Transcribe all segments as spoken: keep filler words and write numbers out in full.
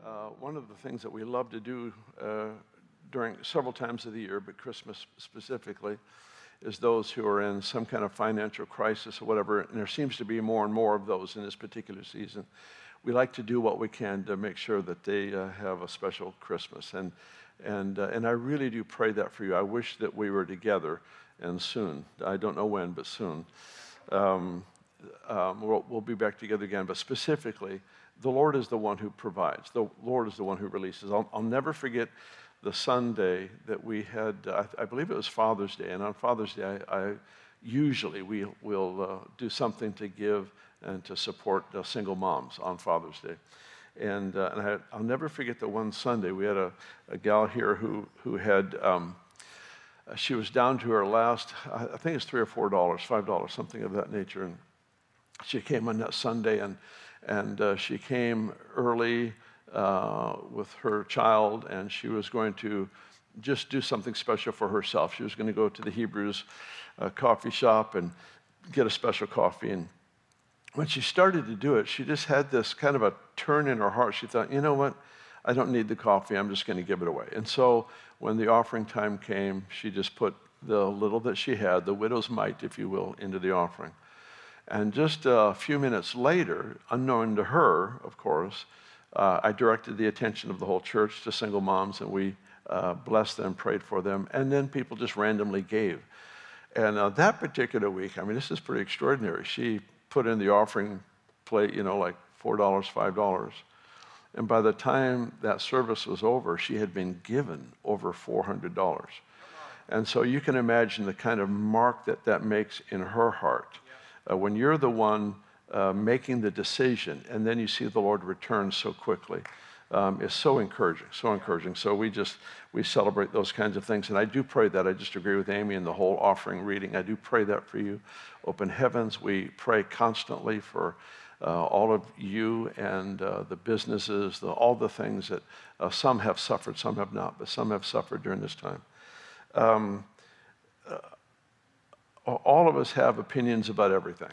Uh, one of the things that we love to do uh, during several times of the year, but Christmas specifically, is those who are in some kind of financial crisis or whatever, and there seems to be more and more of those in this particular season. We like to do what we can to make sure that they uh, have a special Christmas, and and uh, and I really do pray that for you. I wish that we were together, and soon. I don't know when, but soon. Um, um, we'll, we'll be back together again, but specifically, the Lord is the one who provides. The Lord is the one who releases. I'll, I'll never forget the Sunday that we had, uh, I, I believe it was Father's Day, and on Father's Day, I, I usually we will uh, do something to give and to support uh, single moms on Father's Day. And, uh, and I, I'll never forget the one Sunday, we had a, a gal here who, who had, um, she was down to her last, I think it's three or four dollars, five dollars, something of that nature. And she came on that Sunday, and and uh, she came early uh, with her child, and she was going to just do something special for herself. She was going to go to the Hebrews uh, coffee shop and get a special coffee. And when she started to do it, she just had this kind of a turn in her heart. She thought, you know what? I don't need the coffee. I'm just going to give it away. And so when the offering time came, she just put the little that she had, the widow's mite, if you will, into the offering. And just a few minutes later, unknown to her, of course, uh, I directed the attention of the whole church to single moms, and we uh, blessed them, prayed for them, and then people just randomly gave. And uh, that particular week, I mean, this is pretty extraordinary. She put in the offering plate, you know, like four dollars, five dollars. And by the time that service was over, she had been given over four hundred dollars. And so you can imagine the kind of mark that that makes in her heart. Uh, when you're the one uh, making the decision, and then you see the Lord return so quickly, um, is so encouraging, so encouraging. So we just, we celebrate those kinds of things. And I do pray that. I just agree with Amy in the whole offering reading. I do pray that for you. Open heavens, we pray constantly for uh, all of you and uh, the businesses, the, all the things that uh, some have suffered, some have not, but some have suffered during this time. Um, uh, all of us have opinions about everything.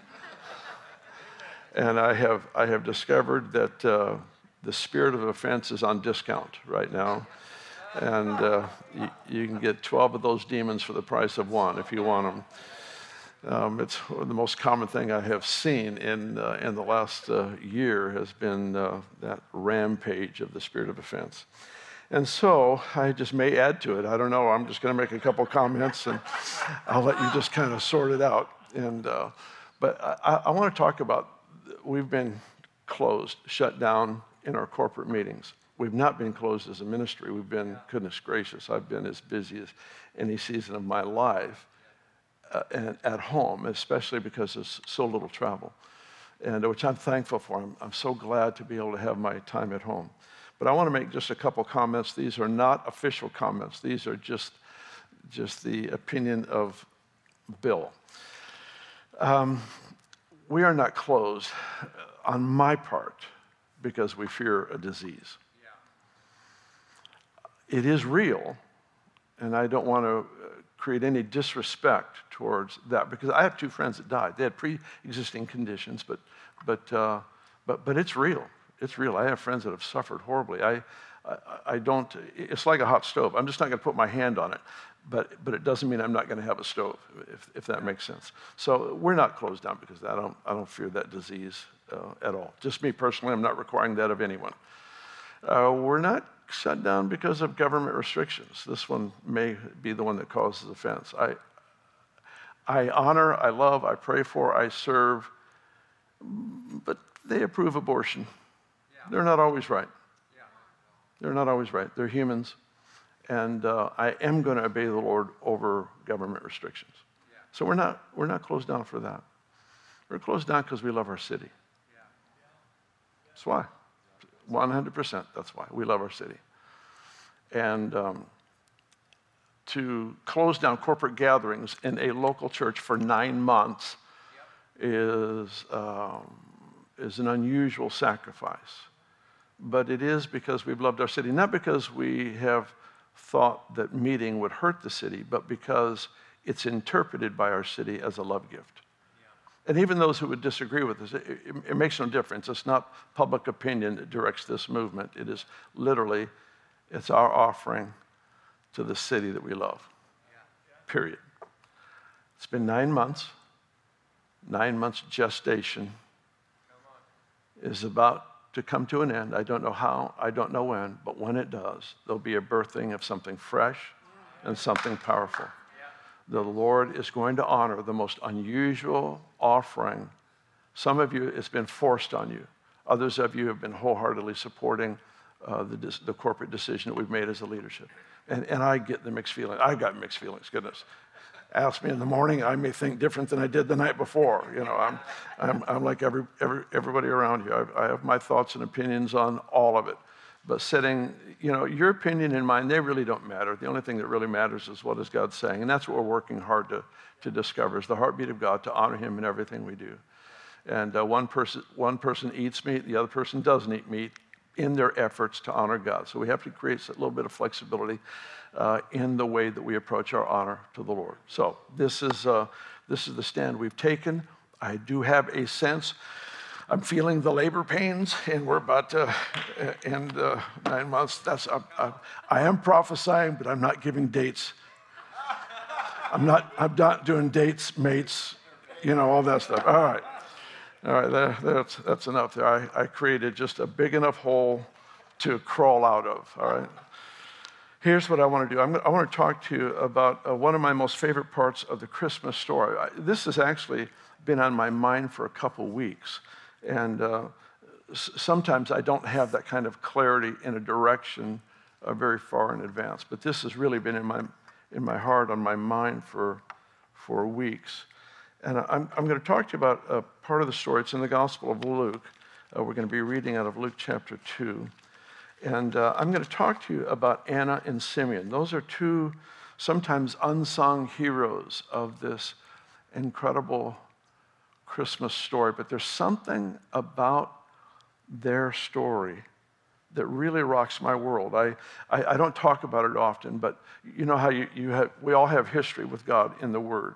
And I have, I have discovered that uh, the spirit of offense is on discount right now. And uh, you, you can get twelve of those demons for the price of one if you want them. Um, it's the most common thing I have seen in, uh, in the last uh, year has been uh, that rampage of the spirit of offense. And so I just may add to it. I don't know. I'm just going to make a couple comments, and I'll let you just kind of sort it out. And uh, but I, I want to talk about, we've been closed, shut down in our corporate meetings. We've not been closed as a ministry. We've been, goodness gracious, I've been as busy as any season of my life uh, and at home, especially because there's so little travel, and which I'm thankful for. I'm, I'm so glad to be able to have my time at home. But I want to make just a couple comments. These are not official comments. These are just, just the opinion of Bill. Um, we are not closed on my part because we fear a disease. Yeah. It is real, and I don't want to create any disrespect towards that, because I have two friends that died. They had pre-existing conditions, but, but, uh, but, but it's real. It's real. I have friends that have suffered horribly. I, I, I don't, it's like a hot stove. I'm just not going to put my hand on it, but, but it doesn't mean I'm not going to have a stove, if, if that makes sense. So we're not closed down because of that. I don't, I don't fear that disease uh, at all. Just me personally, I'm not requiring that of anyone. Uh, we're not shut down because of government restrictions. This one may be the one that causes offense. I, I honor, I love, I pray for, I serve, but they approve abortion. They're not always right. They're not always right. They're humans. And uh, I am going to obey the Lord over government restrictions. So we're not, we're not closed down for that. We're closed down because we love our city. That's why. one hundred percent, that's why. We love our city. And um, to close down corporate gatherings in a local church for nine months is, um, is an unusual sacrifice. But it is because we've loved our city, not because we have thought that meeting would hurt the city, but because it's interpreted by our city as a love gift. And even those who would disagree with us, it, it, it makes no difference. It's not public opinion that directs this movement. It is literally, it's our offering to the city that we love, period. It's been nine months. Nine months gestation is about to come to an end. I don't know how, I don't know when, but when it does, there'll be a birthing of something fresh and something powerful. The Lord is going to honor the most unusual offering. Some of you, it's been forced on you. Others of you have been wholeheartedly supporting uh, the, the corporate decision that we've made as a leadership. And, and I get the mixed feelings. I got mixed feelings, goodness. Ask me in the morning, I may think different than I did the night before. You know, I'm, I'm, I'm like every, every, everybody around you. I, I have my thoughts and opinions on all of it. But setting, you know, your opinion and mine, they really don't matter. The only thing that really matters is what is God saying. And that's what we're working hard to, to discover, is the heartbeat of God, to honor him in everything we do. And uh, one person, one person eats meat, the other person doesn't eat meat in their efforts to honor God. So we have to create a little bit of flexibility Uh, in the way that we approach our honor to the Lord. So this is uh, this is the stand we've taken. I do have a sense. I'm feeling the labor pains, and we're about to uh, end uh, nine months. That's uh, uh, I am prophesying, but I'm not giving dates. I'm not. I'm not doing dates, mates, you know, all that stuff. All right, all right. There, that's that's enough. There. I, I created just a big enough hole to crawl out of. All right. Here's what I want to do. I'm, I want to talk to you about uh, one of my most favorite parts of the Christmas story. I, this has actually been on my mind for a couple weeks. And uh, s- sometimes I don't have that kind of clarity in a direction uh, very far in advance. But this has really been in my, in my heart, on my mind for, for weeks. And I'm, I'm going to talk to you about a part of the story. It's in the Gospel of Luke. Uh, we're going to be reading out of Luke chapter two. And uh, I'm going to talk to you about Anna and Simeon. Those are two sometimes unsung heroes of this incredible Christmas story. But there's something about their story that really rocks my world. I, I, I don't talk about it often, but you know how you, you have, we all have history with God in the Word.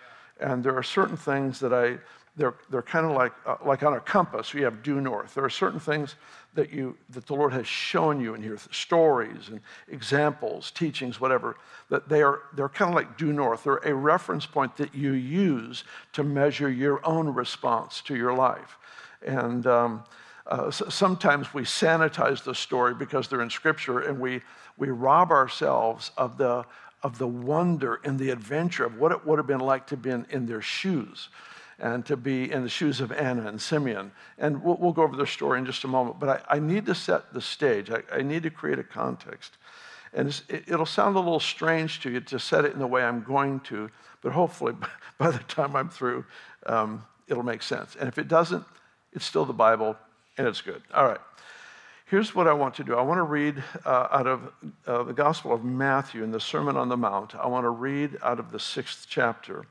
And there are certain things that I, they're, they're kind of like, uh, like on a compass, we have due north. There are certain things that you that the Lord has shown you in here, stories and examples, teachings, whatever, that they are they're kind of like due north. They're a reference point that you use to measure your own response to your life. And um, uh, so sometimes we sanitize the story because they're in Scripture, and we we rob ourselves of the of the wonder and the adventure of what it would have been like to be in, in their shoes, and to be in the shoes of Anna and Simeon. And we'll, we'll go over their story in just a moment. But I, I need to set the stage. I, I need to create a context. And it's, it, it'll sound a little strange to you to set it in the way I'm going to, but hopefully by the time I'm through, um, it'll make sense. And if it doesn't, it's still the Bible, and it's good. All right. Here's what I want to do. I want to read uh, out of uh, the Gospel of Matthew in the Sermon on the Mount. I want to read out of the sixth chapter.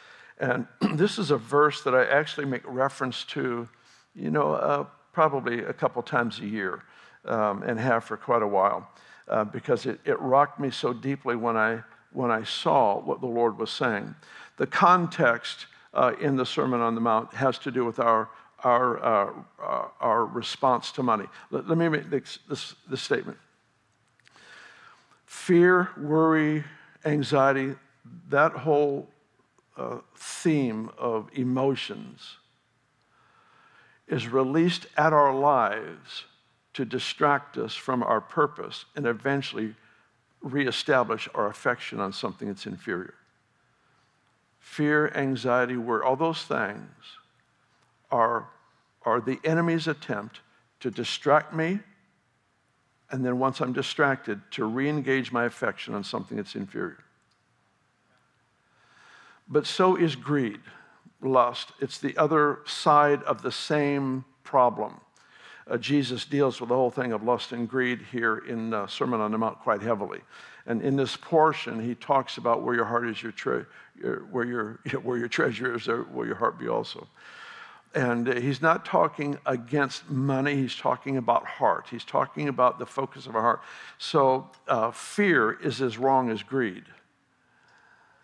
And this is a verse that I actually make reference to, you know, uh, probably a couple times a year, um, and have for quite a while, uh, because it, it rocked me so deeply when I when I saw what the Lord was saying. The context uh, in the Sermon on the Mount has to do with our our uh, uh, our response to money. Let, let me make this, this this statement: fear, worry, anxiety, that whole Uh, theme of emotions is released at our lives to distract us from our purpose and eventually reestablish our affection on something that's inferior. Fear, anxiety, worry, all those things are, are the enemy's attempt to distract me, and then once I'm distracted, to re-engage my affection on something that's inferior. But so is greed, lust. It's the other side of the same problem. Uh, Jesus deals with the whole thing of lust and greed here in the Sermon on the Mount quite heavily. And in this portion, he talks about where your heart is, your, tre- your where your where your treasure is, there will your heart be also. And uh, he's not talking against money. He's talking about heart. He's talking about the focus of our heart. So uh, fear is as wrong as greed.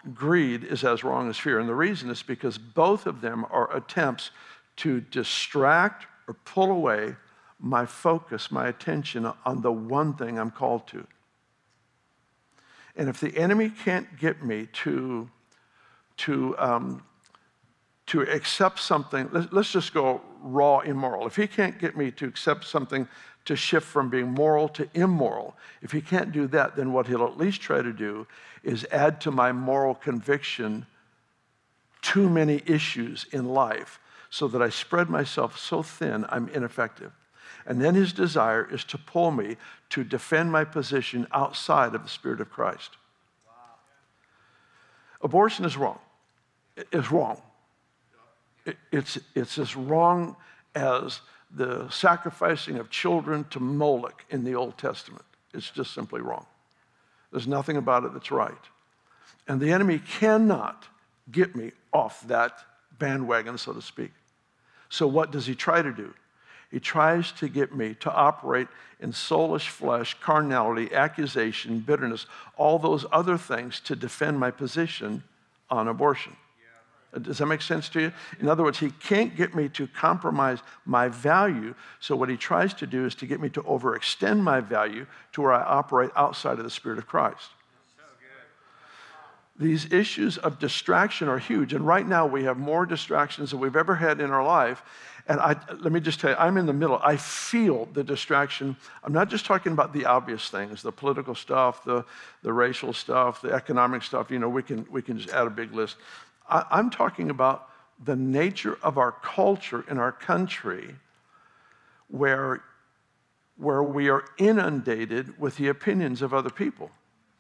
greed is as wrong as fear. And the reason is because both of them are attempts to distract or pull away my focus, my attention on the one thing I'm called to. And if the enemy can't get me to, to, um, to accept something, let's just go raw immoral. If he can't get me to accept something to shift from being moral to immoral, if he can't do that, then what he'll at least try to do is add to my moral conviction too many issues in life so that I spread myself so thin I'm ineffective. And then his desire is to pull me to defend my position outside of the Spirit of Christ. Wow. Abortion is wrong. It's wrong. It's, it's as wrong as the sacrificing of children to Moloch in the Old Testament. It's just simply wrong. There's nothing about it that's right. And the enemy cannot get me off that bandwagon, so to speak. So what does he try to do? He tries to get me to operate in soulish flesh, carnality, accusation, bitterness, all those other things to defend my position on abortion. Does that make sense to you? In other words, he can't get me to compromise my value. So what he tries to do is to get me to overextend my value to where I operate outside of the Spirit of Christ. So good. These issues of distraction are huge. And right now we have more distractions than we've ever had in our life. And I, let me just tell you, I'm in the middle. I feel the distraction. I'm not just talking about the obvious things, the political stuff, the, the racial stuff, the economic stuff. You know, we can, we can just add a big list. I'm talking about the nature of our culture in our country where, where we are inundated with the opinions of other people.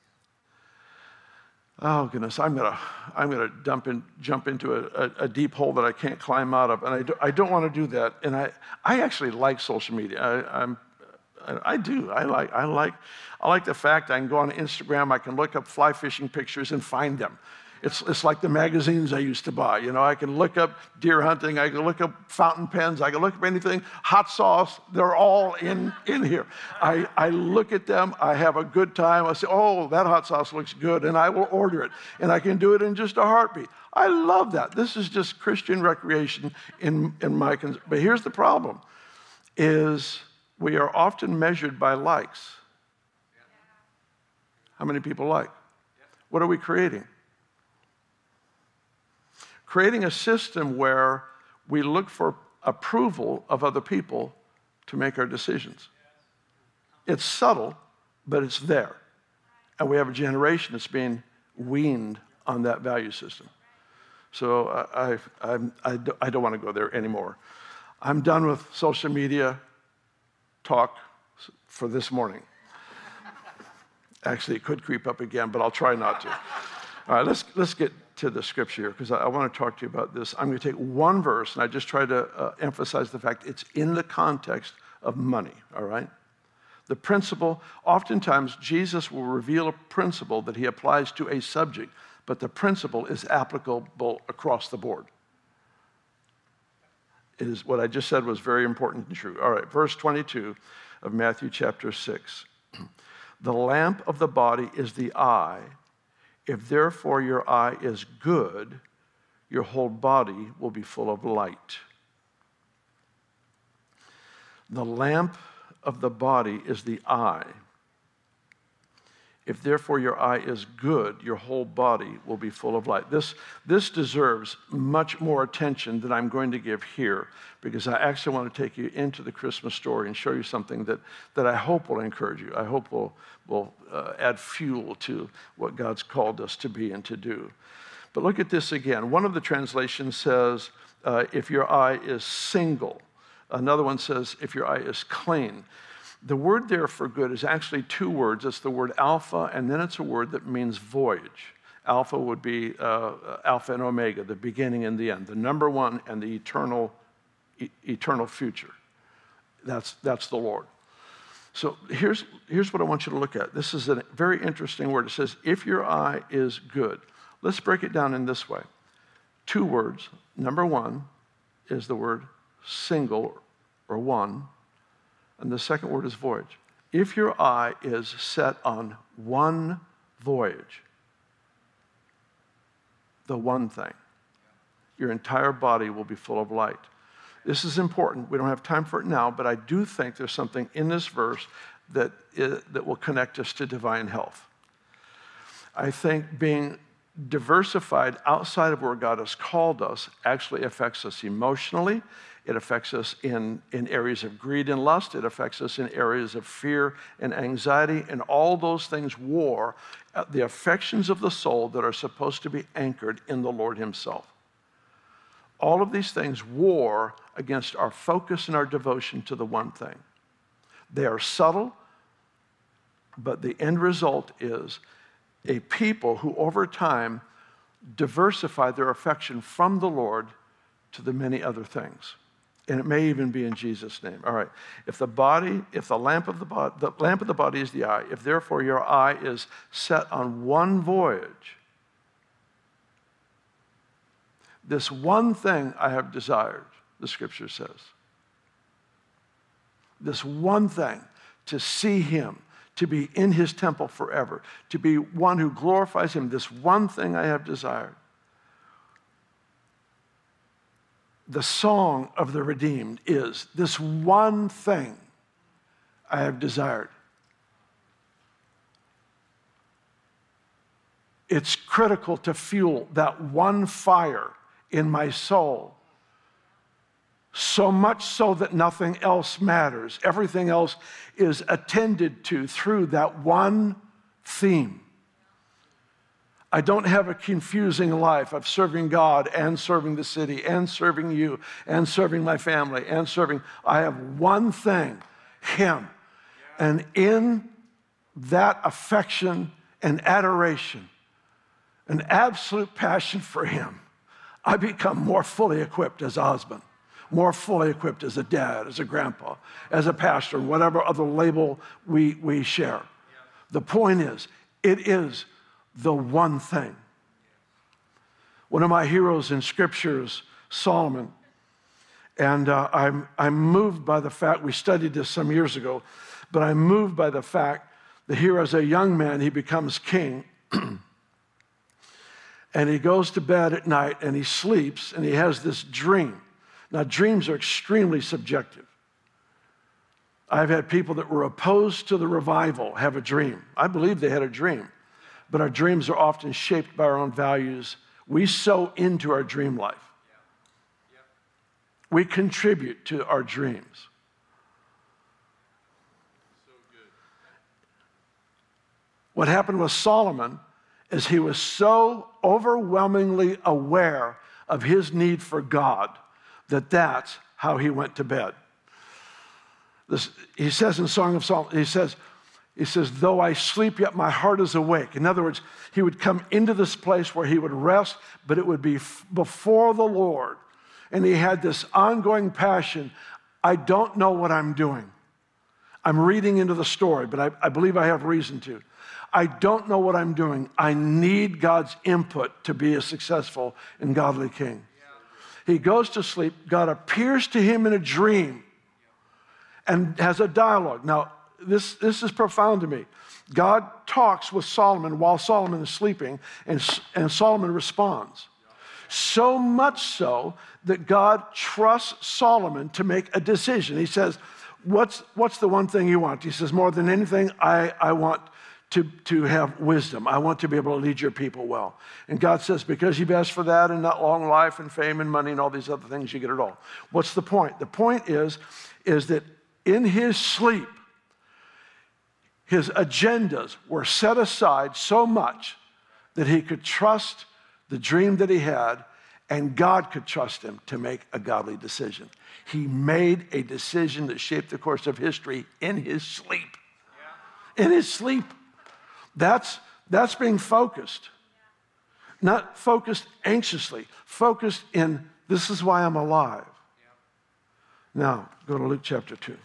Oh, goodness, I'm going to I'm gonna dump in, jump into a, a, a deep hole that I can't climb out of, and I, do, I don't want to do that. And I, I actually like social media. I, I'm, I, I do. I like, I, like, I like the fact I can go on Instagram, I can look up fly fishing pictures and find them. It's, it's like the magazines I used to buy. You know, I can look up deer hunting, I can look up fountain pens, I can look up anything, hot sauce, they're all in, in here. I, I look at them, I have a good time, I say, oh, that hot sauce looks good, and I will order it. And I can do it in just a heartbeat. I love that. This is just Christian recreation in, in my, cons- but here's the problem, is we are often measured by likes. How many people like? What are we creating? Creating a system where we look for approval of other people to make our decisions. It's subtle, but it's there. And we have a generation that's being weaned on that value system. So I, I, I, I, I don't want to go there anymore. I'm done with social media talk for this morning. Actually, it could creep up again, but I'll try not to. All right, let's, let's get to the scripture here, because I, I want to talk to you about this. I'm going to take one verse, and I just try to uh, emphasize the fact it's in the context of money, all right? The principle, oftentimes Jesus will reveal a principle that he applies to a subject, but the principle is applicable across the board. It is, what I just said was very important and true. All right, verse twenty-two of Matthew chapter six. The lamp of the body is the eye. If therefore your eye is good, your whole body will be full of light. The lamp of the body is the eye. If therefore your eye is good, your whole body will be full of light. This, this deserves much more attention than I'm going to give here, because I actually want to take you into the Christmas story and show you something that, that I hope will encourage you. I hope will, will uh, add fuel to what God's called us to be and to do. But look at this again. One of the translations says, uh, if your eye is single. Another one says, if your eye is clean. The word there for good is actually two words. It's the word alpha, and then it's a word that means voyage. Alpha would be uh, alpha and omega, the beginning and the end, the number one and the eternal, e- eternal future. That's, that's the Lord. So here's, here's what I want you to look at. This is a very interesting word. It says, if your eye is good. Let's break it down in this way. Two words. Number one is the word single or one. And the second word is voyage. If your eye is set on one voyage, the one thing. Your entire body will be full of light. This is important. We don't have time for it now, but I do think there's something in this verse that, is, that will connect us to divine health. I think being diversified outside of where God has called us actually affects us emotionally. It affects us in, in areas of greed and lust. It affects us in areas of fear and anxiety, and all those things war at the affections of the soul that are supposed to be anchored in the Lord himself. All of these things war against our focus and our devotion to the one thing. They are subtle, but the end result is a people who over time diversify their affection from the Lord to the many other things. And it may even be in Jesus' name. All right. If the body, if the lamp of the body, the lamp of the body is the eye, if therefore your eye is set on one voyage, this one thing I have desired, the scripture says. This one thing, to see him, to be in his temple forever, to be one who glorifies him, this one thing I have desired. The song of the redeemed is, this one thing I have desired. It's critical to fuel that one fire in my soul, so much so that nothing else matters. Everything else is attended to through that one theme. I don't have a confusing life of serving God and serving the city and serving you and serving my family and serving. I have one thing, him. And in that affection and adoration, an absolute passion for him, I become more fully equipped as a husband, more fully equipped as a dad, as a grandpa, as a pastor, whatever other label we, we share. The point is, it is the one thing. One of my heroes in Scripture is Solomon. And uh, I'm, I'm moved by the fact, we studied this some years ago, but I'm moved by the fact that here as a young man, he becomes king. And he goes to bed at night and he sleeps and he has this dream. Now, dreams are extremely subjective. I've had people that were opposed to the revival have a dream. I believe they had a dream, but our dreams are often shaped by our own values. We sow into our dream life. We contribute to our dreams. What happened with Solomon is he was so overwhelmingly aware of his need for God that that's how he went to bed. This, he says in Song of Solomon, he says, he says, though I sleep, yet my heart is awake. In other words, he would come into this place where he would rest, but it would be f- before the Lord. And he had this ongoing passion. I don't know what I'm doing. I'm reading into the story, but I, I believe I have reason to. I don't know what I'm doing. I need God's input to be a successful and godly king. He goes to sleep. God appears to him in a dream and has a dialogue. Now, this, this is profound to me. God talks with Solomon while Solomon is sleeping, and, and Solomon responds. So much so that God trusts Solomon to make a decision. He says, what's, what's the one thing you want? He says, more than anything, I, I want To, to have wisdom. I want to be able to lead your people well. And God says, because you've asked for that and not long life and fame and money and all these other things, you get it all. What's the point? The point is, is that in his sleep, his agendas were set aside so much that he could trust the dream that he had, and God could trust him to make a godly decision. He made a decision that shaped the course of history in his sleep. Yeah. In his sleep. That's, that's being focused. Not focused anxiously, focused in, this is why I'm alive. Yeah. Now, go to Luke chapter two.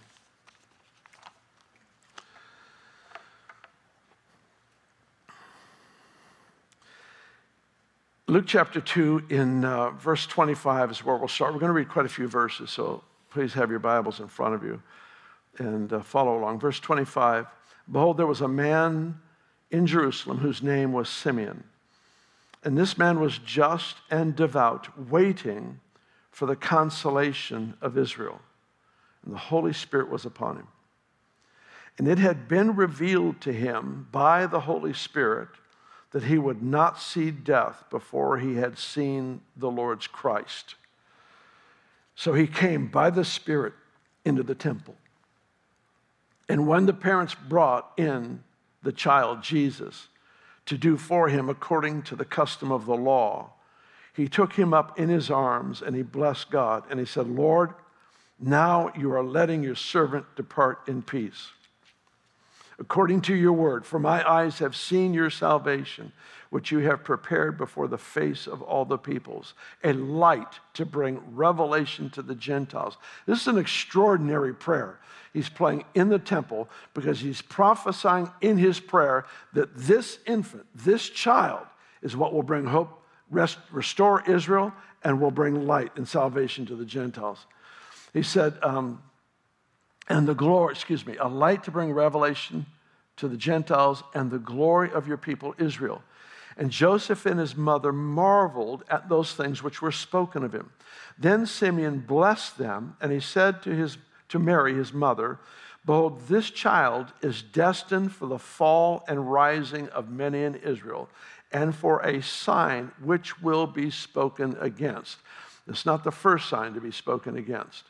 Luke chapter two in uh, verse twenty-five is where we'll start. We're going to read quite a few verses, so please have your Bibles in front of you and uh, follow along. Verse twenty-five, behold, there was a man in Jerusalem whose name was Simeon. And this man was just and devout, waiting for the consolation of Israel. And the Holy Spirit was upon him. And it had been revealed to him by the Holy Spirit that he would not see death before he had seen the Lord's Christ. So he came by the Spirit into the temple. And when the parents brought in the child, Jesus, to do for him according to the custom of the law, he took him up in his arms and he blessed God. And he said, Lord, now you are letting your servant depart in peace, according to your word. For my eyes have seen your salvation, which you have prepared before the face of all the peoples, a light to bring revelation to the Gentiles. This is an extraordinary prayer. He's praying in the temple because he's prophesying in his prayer that this infant, this child, is what will bring hope, rest, restore Israel, and will bring light and salvation to the Gentiles. He said, um, and the glory, excuse me, a light to bring revelation to the Gentiles and the glory of your people Israel. And Joseph and his mother marveled at those things which were spoken of him. Then Simeon blessed them, and he said to his to Mary, his mother, behold, this child is destined for the fall and rising of many in Israel, and for a sign which will be spoken against. It's not the first sign to be spoken against.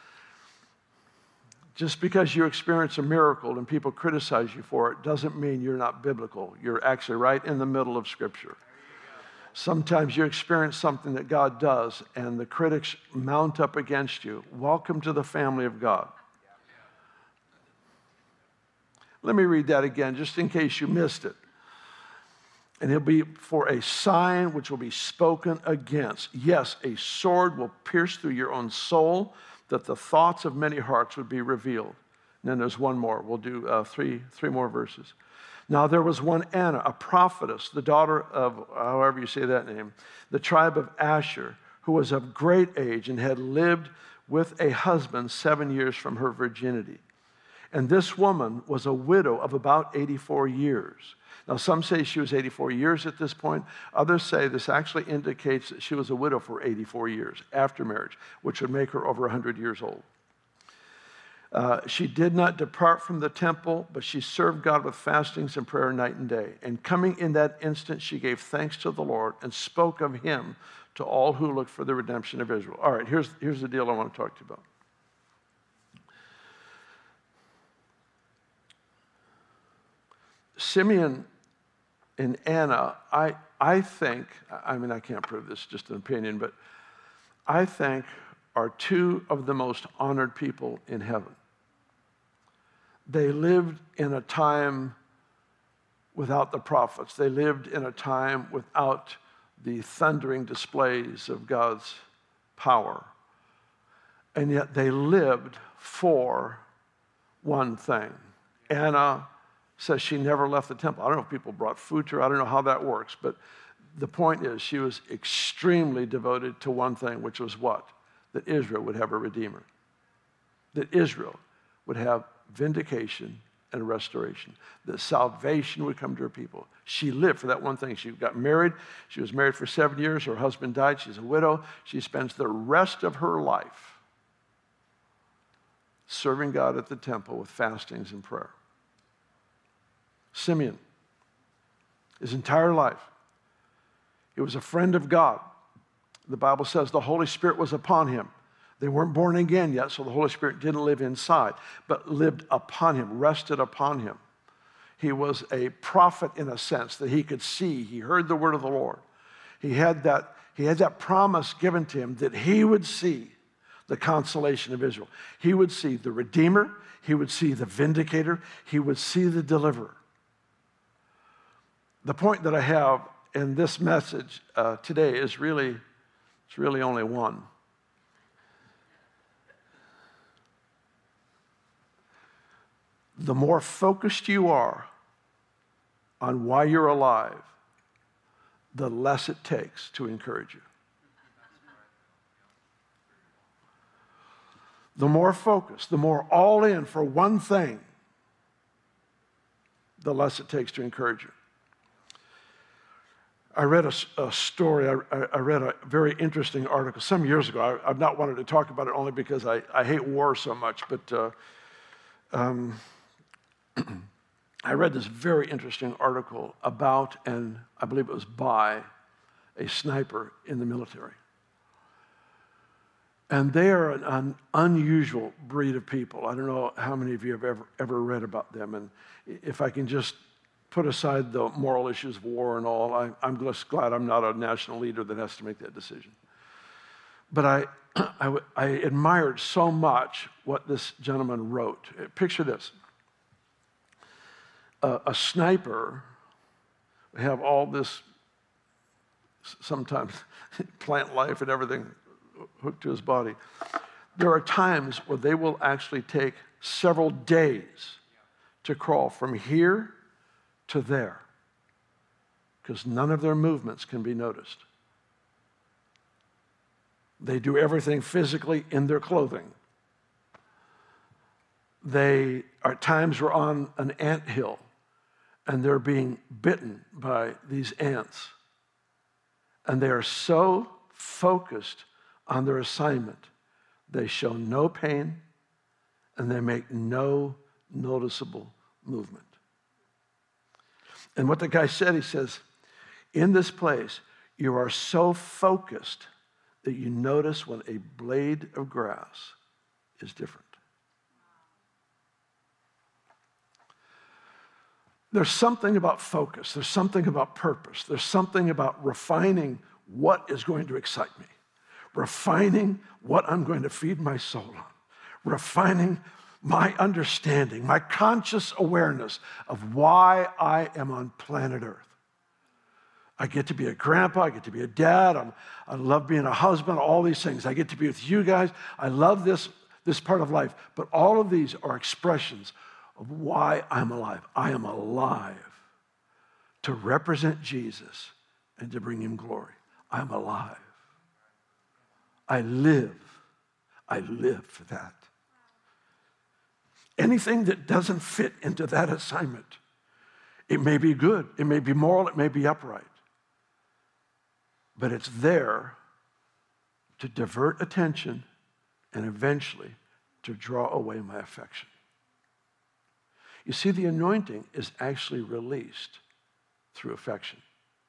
Just because you experience a miracle and people criticize you for it doesn't mean you're not biblical. You're actually right in the middle of Scripture. Sometimes you experience something that God does and the critics mount up against you. Welcome to the family of God. Let me read that again just in case you missed it. And it'll be for a sign which will be spoken against. Yes, a sword will pierce through your own soul, that the thoughts of many hearts would be revealed. And then there's one more. We'll do uh, three, three more verses. Now there was one Anna, a prophetess, the daughter of, however you say that name, the tribe of Asher, who was of great age and had lived with a husband seven years from her virginity. And this woman was a widow of about eighty-four years. Now some say she was eighty-four years at this point. Others say this actually indicates that she was a widow for eighty-four years after marriage, which would make her over one hundred years old. Uh, she did not depart from the temple, but she served God with fastings and prayer night and day. And coming in that instant, she gave thanks to the Lord and spoke of him to all who looked for the redemption of Israel. All right, here's, here's the deal I want to talk to you about. Simeon and Anna, I, I think, I mean, I can't prove this, just an opinion, but I think are two of the most honored people in heaven. They lived in a time without the prophets. They lived in a time without the thundering displays of God's power. And yet they lived for one thing. Anna says she never left the temple. I don't know if people brought food to her. I don't know how that works. But the point is she was extremely devoted to one thing, which was what? That Israel would have a redeemer. That Israel would have vindication and restoration. That salvation would come to her people. She lived for that one thing. She got married. She was married for seven years. Her husband died. She's a widow. She spends the rest of her life serving God at the temple with fastings and prayer. Simeon, his entire life, he was a friend of God. The Bible says the Holy Spirit was upon him. They weren't born again yet, so the Holy Spirit didn't live inside, but lived upon him, rested upon him. He was a prophet in a sense that he could see. He heard the word of the Lord. He had that, he had that promise given to him that he would see the consolation of Israel. He would see the Redeemer. He would see the Vindicator. He would see the Deliverer. The point that I have in this message uh, today is really, it's really only one. The more focused you are on why you're alive, the less it takes to encourage you. The more focused, the more all in for one thing, the less it takes to encourage you. I read a, a story, I, I read a very interesting article some years ago. I, I've not wanted to talk about it only because I, I hate war so much, but uh, um, I read this very interesting article about, and I believe it was by, a sniper in the military. And they are an, an unusual breed of people. I don't know how many of you have ever, ever read about them. And if I can just put aside the moral issues of war and all, I, I'm just glad I'm not a national leader that has to make that decision. But I, I, I admired so much what this gentleman wrote. Picture this. Uh, a sniper would have all this, sometimes plant life and everything hooked to his body. There are times where they will actually take several days to crawl from here to there because none of their movements can be noticed. They do everything physically in their clothing. They are at times we're on an ant hill and they're being bitten by these ants. And they are so focused on their assignment, they show no pain and they make no noticeable movement. And what the guy said, he says, in this place, you are so focused that you notice when a blade of grass is different. There's something about focus. There's something about purpose. There's something about refining what is going to excite me, refining what I'm going to feed my soul on, refining my understanding, my conscious awareness of why I am on planet Earth. I get to be a grandpa. I get to be a dad. I'm, I love being a husband, all these things. I get to be with you guys. I love this, this part of life. But all of these are expressions of why I'm alive. I am alive to represent Jesus and to bring him glory. I'm alive. I live. I live for that. Anything that doesn't fit into that assignment, it may be good, it may be moral, it may be upright, but it's there to divert attention and eventually to draw away my affection. You see, the anointing is actually released through affection.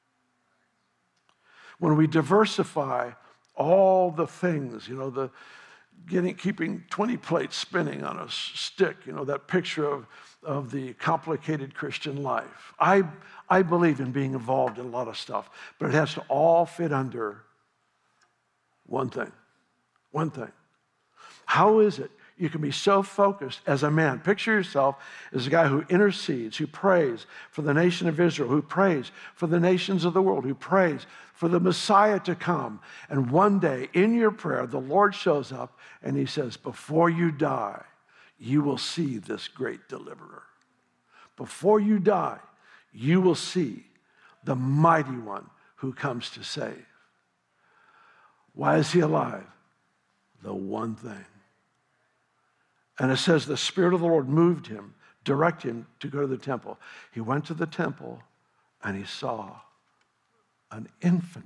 When we diversify all the things, you know, the getting, keeping twenty plates spinning on a stick, you know, that picture of, of the complicated Christian life. I, I believe in being involved in a lot of stuff, but it has to all fit under one thing, one thing. How is it you can be so focused as a man? Picture yourself as a guy who intercedes, who prays for the nation of Israel, who prays for the nations of the world, who prays for the Messiah to come. And one day in your prayer, the Lord shows up and he says, before you die, you will see this great deliverer. Before you die, you will see the mighty one who comes to save. Why is he alive? The one thing. And it says the Spirit of the Lord moved him, directed him to go to the temple. He went to the temple and he saw an infant.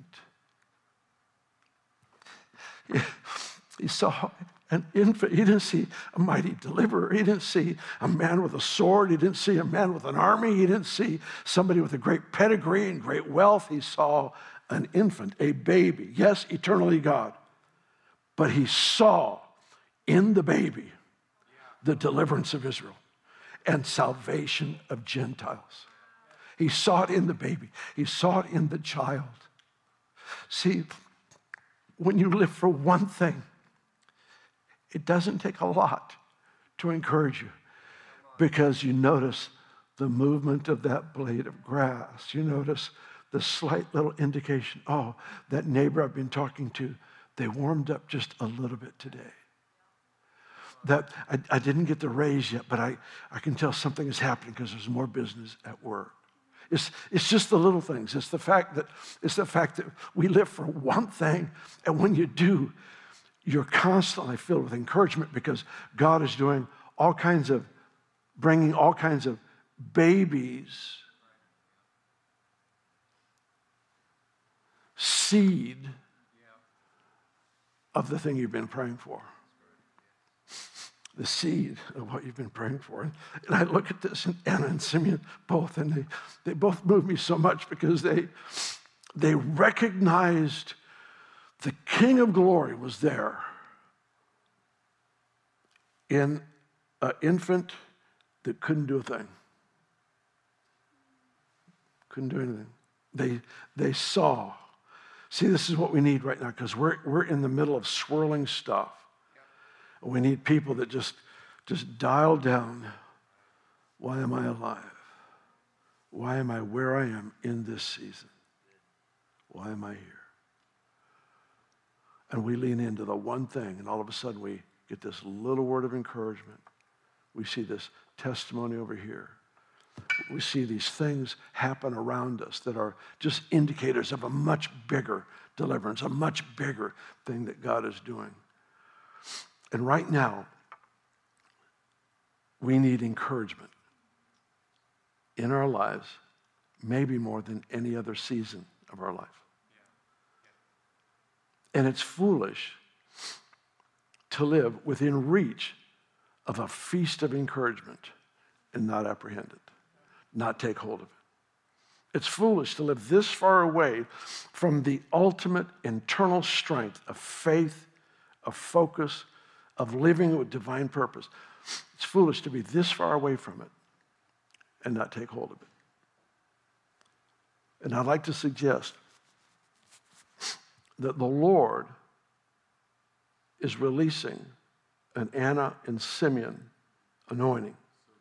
He saw an infant. He didn't see a mighty deliverer. He didn't see a man with a sword. He didn't see a man with an army. He didn't see somebody with a great pedigree and great wealth. He saw an infant, a baby. Yes, eternally God. But he saw in the baby the deliverance of Israel and salvation of Gentiles. He saw it in the baby. He saw it in the child. See, when you live for one thing, it doesn't take a lot to encourage you because you notice the movement of that blade of grass. You notice the slight little indication. Oh, that neighbor I've been talking to, they warmed up just a little bit today. That I, I didn't get the raise yet, but I, I can tell something is happening because there's more business at work. It's, it's just the little things. It's the fact that it's the fact that we live for one thing, and when you do, you're constantly filled with encouragement because God is doing all kinds of, bringing all kinds of babies seed of the thing you've been praying for. The seed of what you've been praying for. And, and I look at this, and Anna and Simeon both, and they, they both move me so much because they, they recognized the King of Glory was there in an infant that couldn't do a thing. Couldn't do anything. They, they saw. See, this is what we need right now, because we're, we're in the middle of swirling stuff. We need people that just, just dial down. Why am I alive? Why am I where I am in this season? Why am I here? And we lean into the one thing, and all of a sudden we get this little word of encouragement. We see this testimony over here. We see these things happen around us that are just indicators of a much bigger deliverance, a much bigger thing that God is doing. And right now, we need encouragement in our lives, maybe more than any other season of our life. And it's foolish to live within reach of a feast of encouragement and not apprehend it, not take hold of it. It's foolish to live this far away from the ultimate internal strength of faith, of focus, of living with divine purpose. It's foolish to be this far away from it and not take hold of it. And I'd like to suggest that the Lord is releasing an Anna and Simeon anointing.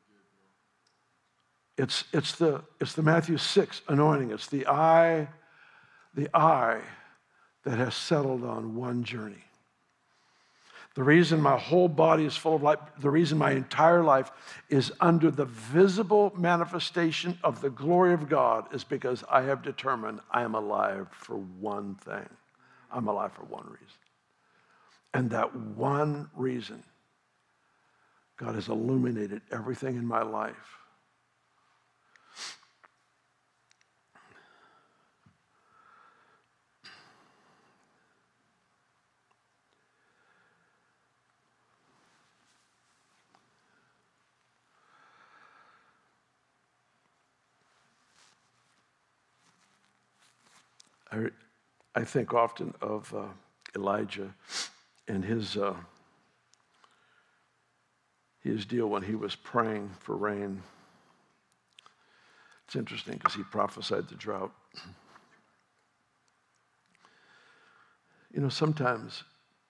It's, it's, the, it's the Matthew six anointing. It's the eye, the eye that has settled on one journey. The reason my whole body is full of light, the reason my entire life is under the visible manifestation of the glory of God is because I have determined I am alive for one thing. I'm alive for one reason. And that one reason, God has illuminated everything in my life. I, I think often of uh, Elijah and his, uh, his deal when he was praying for rain. It's interesting because he prophesied the drought. You know, sometimes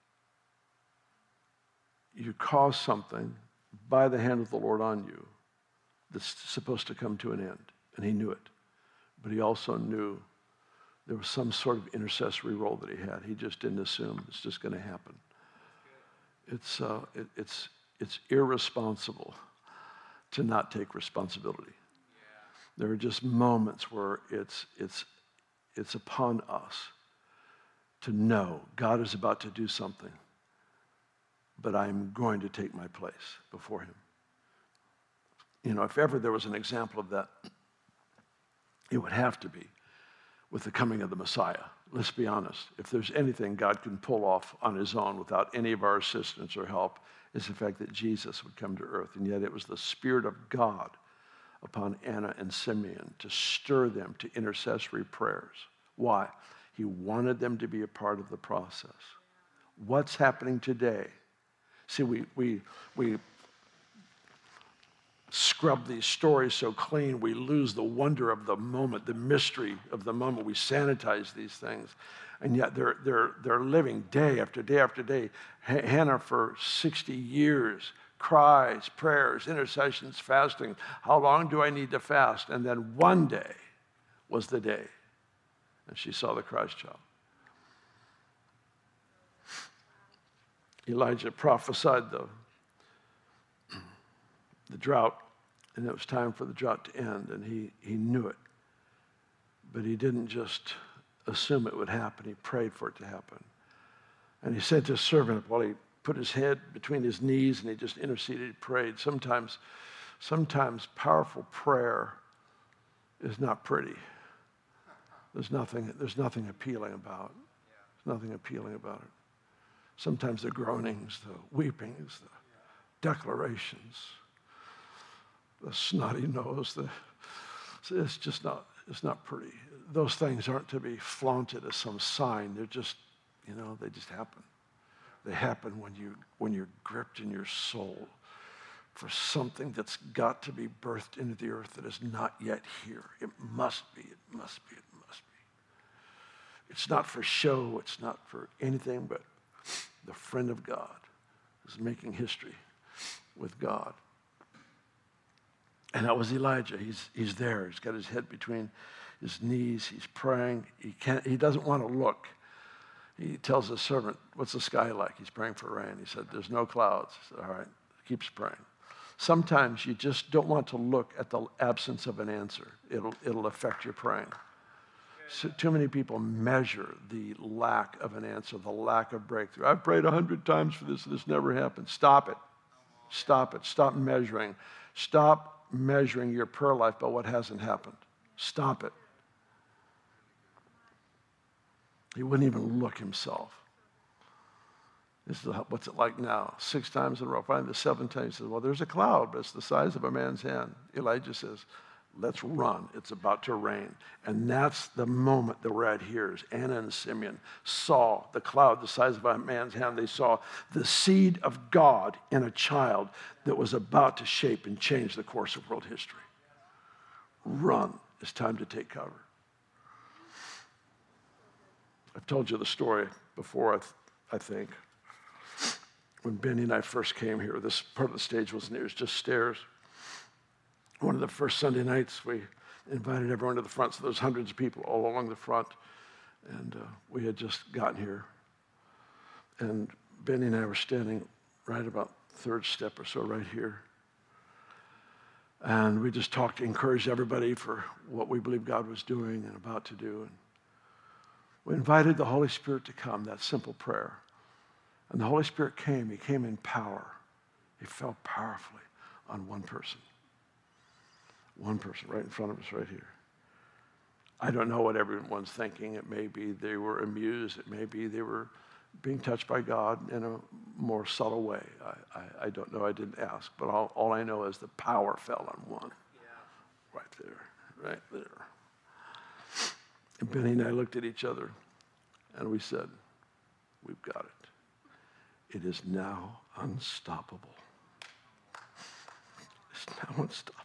you cause something by the hand of the Lord on you that's supposed to come to an end, and he knew it. But he also knew there was some sort of intercessory role that he had. He just didn't assume it's just going to happen. It's, uh, it, it's, it's irresponsible to not take responsibility. There are just moments where it's, it's, it's upon us to know God is about to do something, but I'm going to take my place before him. You know, if ever there was an example of that, it would have to be with the coming of the Messiah. Let's be honest. If there's anything God can pull off on his own without any of our assistance or help, is the fact that Jesus would come to earth. And yet it was the Spirit of God upon Anna and Simeon to stir them to intercessory prayers. Why? He wanted them to be a part of the process. What's happening today? See, we, we, we scrub these stories so clean, we lose the wonder of the moment, the mystery of the moment. We sanitize these things. And yet they're, they're, they're living day after day after day. H- Hannah, for sixty years, cries, prayers, intercessions, fasting. How long do I need to fast? And then one day was the day. And she saw the Christ child. Elijah prophesied the, the drought, and it was time for the drought to end, and he, he knew it. But he didn't just assume it would happen. He prayed for it to happen. And he said to his servant, while he put his head between his knees and he just interceded, he prayed. Sometimes, sometimes powerful prayer is not pretty. There's nothing, there's nothing appealing about it. There's nothing appealing about it. Sometimes the groanings, the weepings, the declarations, the snotty nose, the, it's just not, it's not pretty. Those things aren't to be flaunted as some sign. They're just, you know, they just happen. They happen when you when you're gripped in your soul for something that's got to be birthed into the earth that is not yet here. It must be, it must be, it must be. It's not for show, it's not for anything but the friend of God is making history with God. And that was Elijah. He's, he's there. He's got his head between his knees. He's praying. He, can't, he doesn't want to look. He tells his servant, what's the sky like? He's praying for rain. He said, there's no clouds. He said, all right, keeps praying. Sometimes you just don't want to look at the absence of an answer. It'll, it'll affect your praying. So too many people measure the lack of an answer, the lack of breakthrough. I've prayed a hundred times for this, and this never happened. Stop it. Stop it. Stop measuring. Stop measuring your prayer life by what hasn't happened. Stop it. He wouldn't even look himself. This is what's it like now? Six times in a row. Finally, the seventh time, he says, well, there's a cloud, but it's the size of a man's hand. Elijah says, let's run. It's about to rain. And that's the moment that we're at here is Anna and Simeon saw the cloud the size of a man's hand. They saw the seed of God in a child that was about to shape and change the course of world history. Run. It's time to take cover. I've told you the story before, I, th- I think. When Benny and I first came here, this part of the stage wasn't here, it was just stairs. One of the first Sunday nights, we invited everyone to the front, so there's hundreds of people all along the front. And uh, we had just gotten here. And Benny and I were standing right about third step or so right here. And we just talked, encouraged everybody for what we believe God was doing and about to do. And we invited the Holy Spirit to come, that simple prayer. And the Holy Spirit came. He came in power. He fell powerfully on one person. One person right in front of us right here. I don't know what everyone's thinking. It may be they were amused. It may be they were being touched by God in a more subtle way. I, I, I don't know. I didn't ask. But all, all I know is the power fell on one. Yeah. Right there. Right there. And Benny and I looked at each other and we said, we've got it. It is now unstoppable. It's now unstoppable.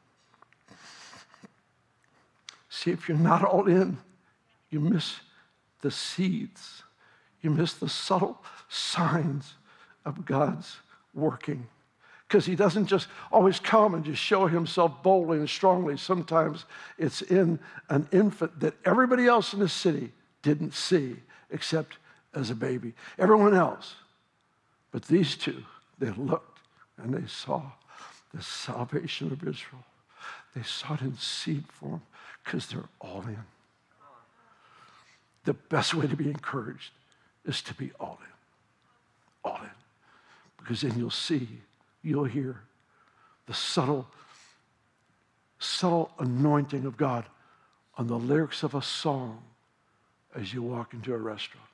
See, if you're not all in, you miss the seeds. You miss the subtle signs of God's working. Because he doesn't just always come and just show himself boldly and strongly. Sometimes it's in an infant that everybody else in the city didn't see except as a baby. Everyone else. But these two, they looked and they saw the salvation of Israel. They saw it in seed form because they're all in. The best way to be encouraged is to be all in. All in. Because then you'll see, you'll hear the subtle, subtle anointing of God on the lyrics of a song as you walk into a restaurant.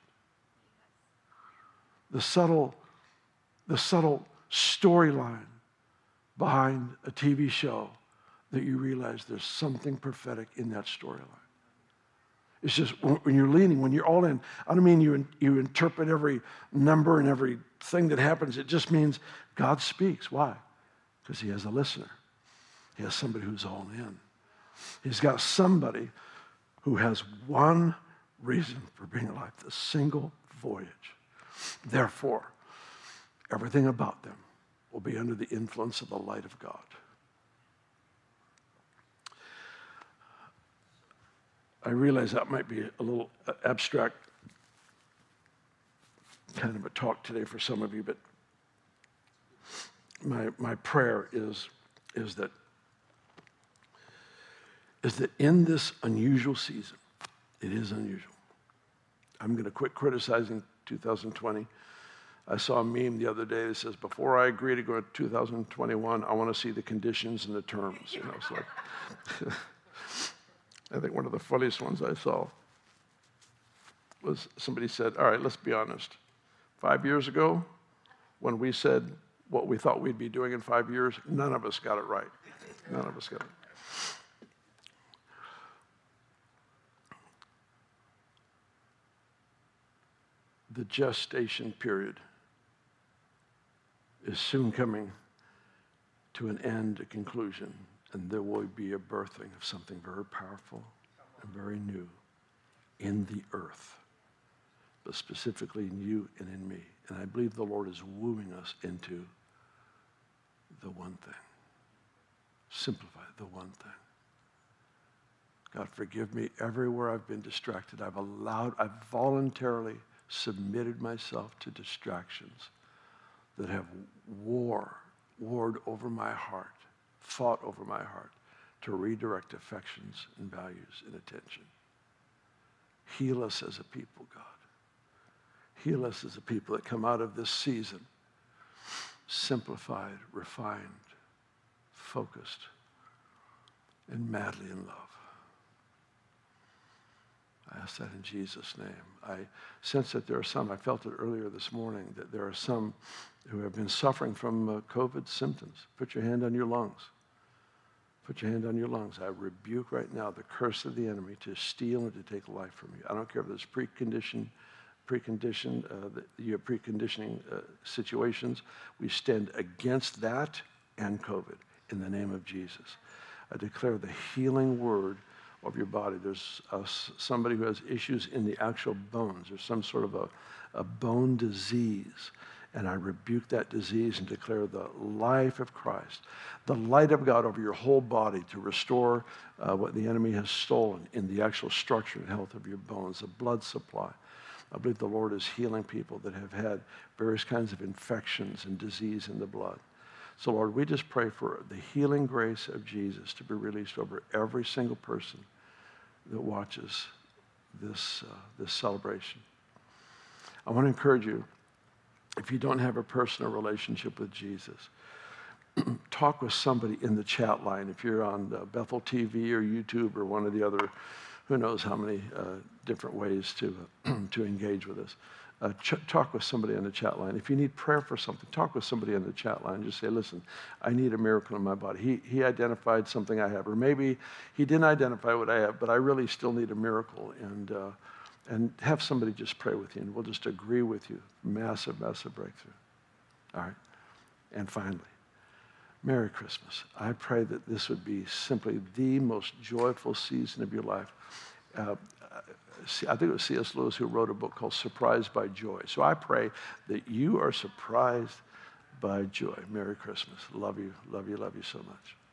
The subtle, the subtle storyline behind a T V show that you realize there's something prophetic in that storyline. It's just when you're leaning, when you're all in, I don't mean you, you interpret every number and every thing that happens. It just means God speaks. Why? Because he has a listener. He has somebody who's all in. He's got somebody who has one reason for being alive, the single voyage. Therefore, everything about them will be under the influence of the light of God. I realize that might be a little abstract kind of a talk today for some of you, but my my prayer is, is that is that in this unusual season, it is unusual. I'm going to quit criticizing two thousand twenty. I saw a meme the other day that says, before I agree to go to two thousand twenty-one, I want to see the conditions and the terms. You know, it's like I think one of the funniest ones I saw was somebody said, all right, let's be honest. Five years ago, when we said what we thought we'd be doing in five years, none of us got it right. None of us got it. The gestation period is soon coming to an end, a conclusion, and there will be a birthing of something very powerful and very new in the earth, but specifically in you and in me. And I believe the Lord is wooing us into the one thing. Simplify the one thing. God, forgive me everywhere I've been distracted. I've allowed, I've voluntarily submitted myself to distractions that have war, warred over my heart, fought over my heart to redirect affections and values and attention. Heal us as a people, God. Heal us as a people that come out of this season simplified, refined, focused, and madly in love. I ask that in Jesus' name. I sense that there are some, I felt it earlier this morning, that there are some who have been suffering from uh, COVID symptoms. Put your hand on your lungs. Put your hand on your lungs. I rebuke right now the curse of the enemy to steal and to take life from you. I don't care if there's preconditioned, preconditioned, uh, the, you have preconditioning uh, situations. We stand against that and COVID in the name of Jesus. I declare the healing word of your body. There's uh, somebody who has issues in the actual bones. There's some sort of a, a bone disease. And I rebuke that disease and declare the life of Christ, the light of God over your whole body to restore uh, what the enemy has stolen in the actual structure and health of your bones, the blood supply. I believe the Lord is healing people that have had various kinds of infections and disease in the blood. So, Lord, we just pray for the healing grace of Jesus to be released over every single person that watches this, uh, this celebration. I want to encourage you, if you don't have a personal relationship with Jesus, talk with somebody in the chat line. If you're on uh, Bethel T V or YouTube or one of the other, who knows how many uh, different ways to, uh, to engage with us. Uh, ch- talk with somebody on the chat line. If you need prayer for something, talk with somebody on the chat line. Just say, listen, I need a miracle in my body. He, he identified something I have, or maybe he didn't identify what I have, but I really still need a miracle. And, uh, and have somebody just pray with you, and we'll just agree with you. Massive, massive breakthrough. All right? And finally, Merry Christmas. I pray that this would be simply the most joyful season of your life. Uh, I think it was C S Lewis who wrote a book called Surprised by Joy. So I pray that you are surprised by joy. Merry Christmas. Love you, love you, love you so much.